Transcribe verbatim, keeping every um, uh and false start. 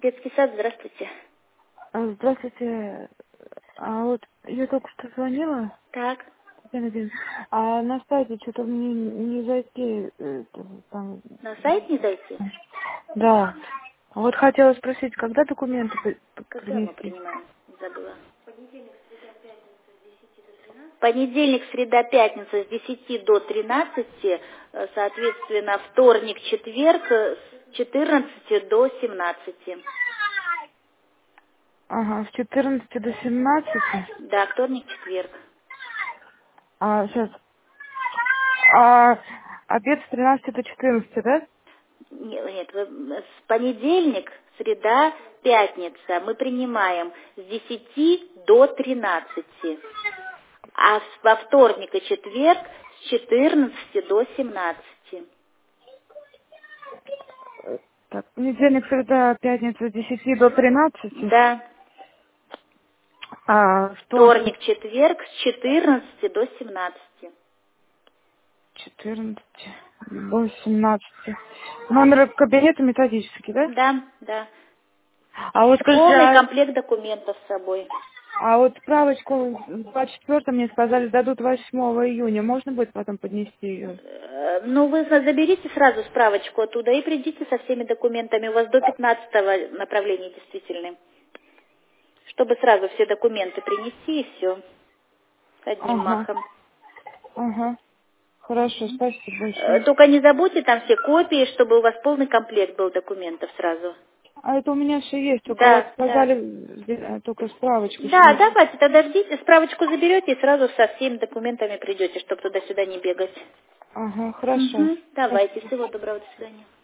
Детский сад, здравствуйте. А, Здравствуйте. А вот я только что звонила, Так, Татьяна Владимировна, а на сайте что-то мне не зайти. э, Там, на сайт не зайти? да. Вот хотела спросить, когда документы при- Когда мы принести? принимаем? Забыла. Понедельник, среда, пятница с десяти до тринадцати, э, соответственно, вторник, четверг э, с четырнадцати до семнадцати. Ага, с четырнадцати до семнадцати. Да, вторник, четверг. А, сейчас. А обед с тринадцати до четырнадцати, да? Нет, нет, вы- с понедельник, среда, пятница мы принимаем с десяти до тринадцати, а с- во вторник и четверг с четырнадцати до семнадцати. Так, понедельник, среда, пятница с десяти до тринадцати. Да, А вторник вторник, четверг с четырнадцати до семнадцати. четырнадцати до семнадцати. Номер кабинета методический, да? Да, да. А вот скажите, Полный а, комплект документов с собой. а вот справочку двадцать четвёртого мне сказали, дадут восьмого июня. Можно будет потом поднести ее? Э, Ну, вы заберите сразу справочку оттуда и придите со всеми документами. У вас до пятнадцатого направления действительны. Чтобы сразу все документы принести и все. Одним Ага, махом. ага. Хорошо, спасибо Э, большое. Только не забудьте там все копии, чтобы у вас полный комплект был документов сразу. А это у меня все есть, только вот Да, да. сказали э, только справочку. что Да, не- давайте, тогда ждите, справочку заберете и сразу со всеми документами придете, чтобы туда-сюда не бегать. Ага, хорошо. Угу. Давайте, Спасибо. всего доброго, до свидания.